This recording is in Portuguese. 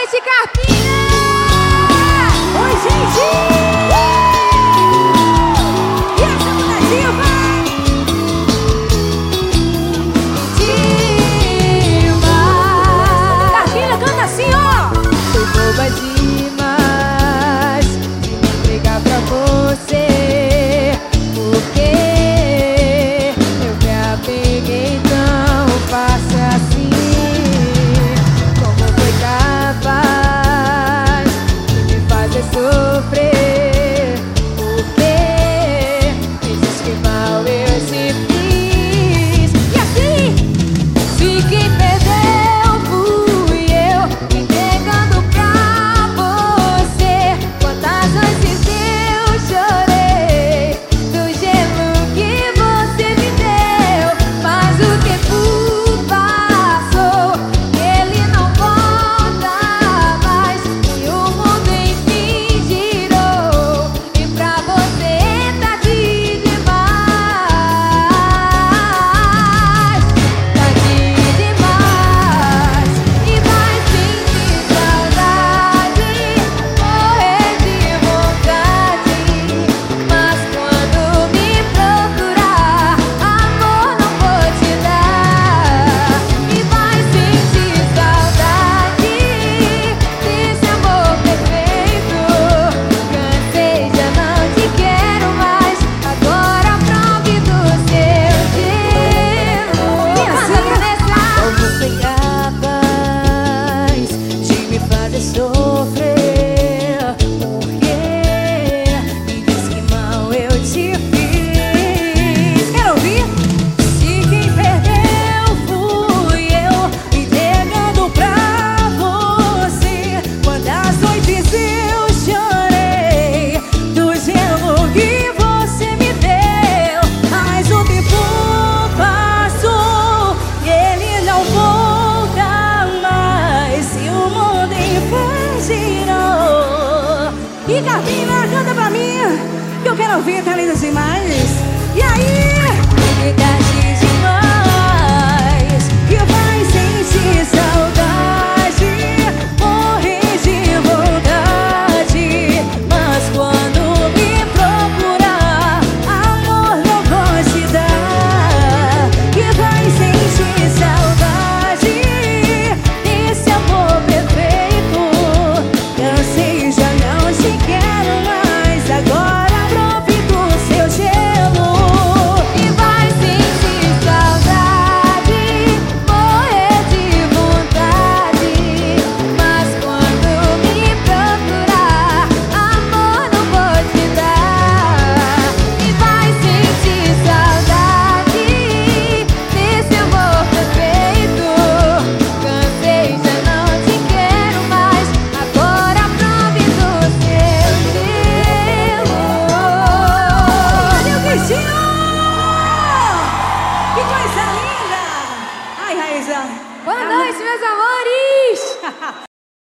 noite, Carpinha! Oi, gente! E essa mulherzinha vai! Demais! Carpinha canta assim, ó! Foi boba demais de me entregar pra você, porque eu me apeguei tão fácil assim. Sofrer, porque dizes que mal eu te fiz. E assim, se quem perdeu fui eu, me entregando pra você. Quantas noites eu chorei do gelo que você me deu. Mas o tempo passou, ele não volta mais, e o mundo enfim girou, e pra você tá de demais. Tá de demais, e vai sentir saudade, morrer de vontade. Mas quando me procurar, amor não vou te dar. E vai sentir saudade desse amor perfeito. Cansei, já não te quero mais. Agora prove do seu gelo. Como foi capaz de me fazer sofrer? Porque me diz que mal eu te fiz. Quero ouvir? Se quem perdeu fui eu, me entregando pra você. Quantas noites eu chorei do gelo que você me deu. Mas o tempo passou e ele não volta mais, e o mundo girou. E Carpinha, canta pra mim, que eu quero ouvir, tá linda demais. E aí? Tarde demais, e vai sentir saudade, morrer de vontade. Mas quando me procurar, amor não vou te dar. E vai sentir saudade desse amor perfeito. Cansei, já não te quero mais. Agora prove do seu gelo. E vai sentir saudade, morrer de vontade. Mas quando me procurar, amor não vou te dar. E vai sentir saudade desse amor perfeito. Cansei, já não te quero mais. Agora prove do seu gelo. Cadê o Cristinho? Que coisa linda! Ai, Raíza. Boa noite, meus amores!